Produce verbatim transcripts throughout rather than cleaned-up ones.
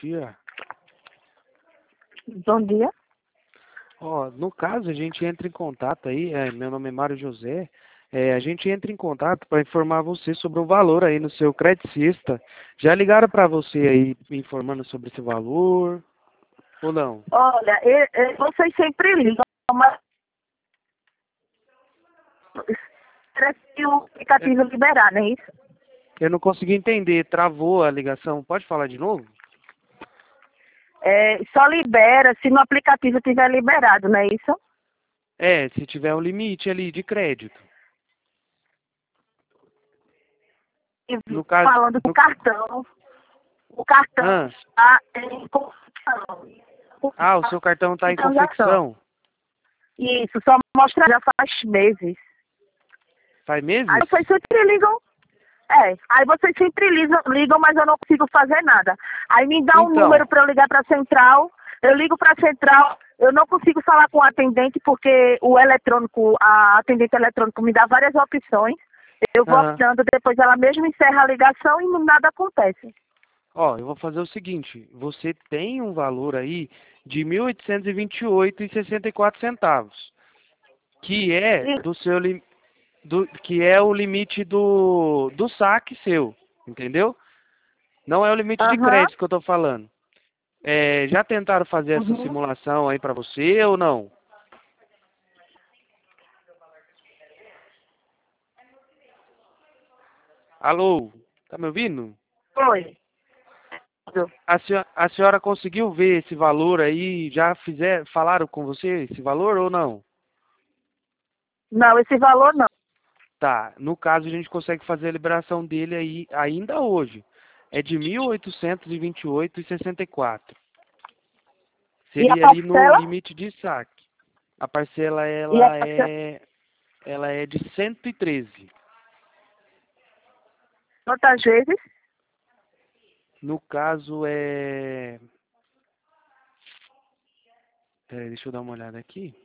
dia. Bom dia. Ó, no caso, a gente entra em contato aí, é, meu nome é Mário José, é, a gente entra em contato para informar você sobre o valor aí no seu Credicista. Já ligaram para você aí informando sobre esse valor ou não? Olha, e- e- vocês sempre ligam, mas parece que o aplicativo liberar, não é isso? Eu não consegui entender, travou a ligação. Pode falar de novo? É, só libera se no aplicativo tiver liberado, não é isso? É, se tiver um limite ali de crédito. E No caso, falando do no, cartão, o cartão ah, está em confecção. ah, o seu cartão está em Então já são. confecção. Isso, só mostra já faz meses. Faz Aí meses? vocês sempre ligam. É, aí vocês sempre ligam, ligam, mas eu não consigo fazer nada. Aí me dá um Então, número para eu ligar para a central, eu ligo para a central, eu não consigo falar com o atendente porque o eletrônico, a atendente eletrônico me dá várias opções. Eu vou aham. optando, depois ela mesma encerra a ligação e nada acontece. Ó, eu vou fazer o seguinte, você tem um valor aí de mil oitocentos e vinte e oito reais e sessenta e quatro centavos, que é E, do seu li- do que é o limite do do saque seu, entendeu? Não é o limite de aham, crédito que eu tô falando. É, já tentaram fazer essa uhum. simulação aí pra você ou não? Alô, tá me ouvindo? Foi. A senhora, a senhora conseguiu ver esse valor aí? Já fizer, falaram com você esse valor ou não? Não, esse valor não. Tá, no caso a gente consegue fazer a liberação dele aí ainda hoje. É de mil oitocentos e vinte e oito reais e sessenta e quatro. E a Seria ali no parcela? limite de saque. A parcela E a ela parcela? é ela é de cento e treze. Quantas vezes? No caso é, peraí, deixa eu dar uma olhada aqui.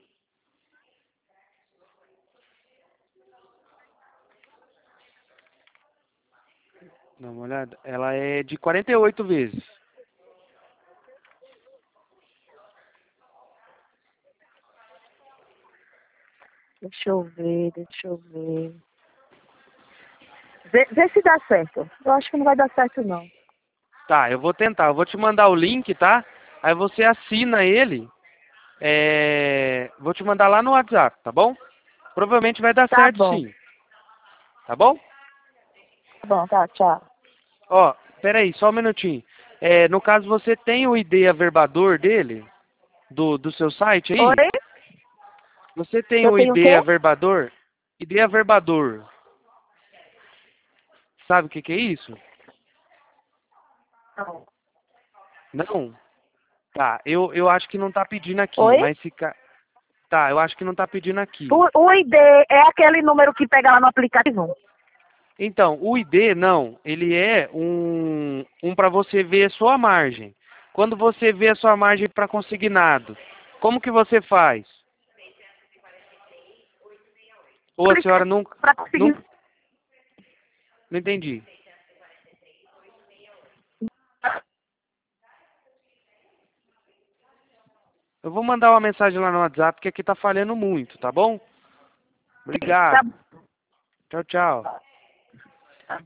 Dá uma olhada. Ela é de quarenta e oito vezes. Deixa eu ver, deixa eu ver. Vê, vê se dá certo. Eu acho que não vai dar certo, não. Tá, eu vou tentar. Eu vou te mandar o link, tá? Aí você assina ele. É, vou te mandar lá no WhatsApp, tá bom? Provavelmente vai dar Tá certo bom, sim, tá bom? tá bom, tá, tchau. Ó, peraí, só um minutinho. É, no caso, você tem o I D averbador dele? Do, do seu site aí? Oi? Você tem Eu o tenho o I D quê? averbador? I D averbador. Sabe o que que é isso? Não. Não? Tá, eu, eu acho que não tá pedindo aqui, Oi? mas se... ca- Tá, eu acho que não tá pedindo aqui. O, o I D é aquele número que pega lá no aplicativo? Então, o I D não, ele é um, um para você ver a sua margem. Quando você vê a sua margem para consignado, como que você faz? Ou a senhora nunca, Para conseguir. nunca, não entendi. Eu vou mandar uma mensagem lá no WhatsApp, porque aqui tá falhando muito, tá bom? Tá Obrigado. Tchau, tchau.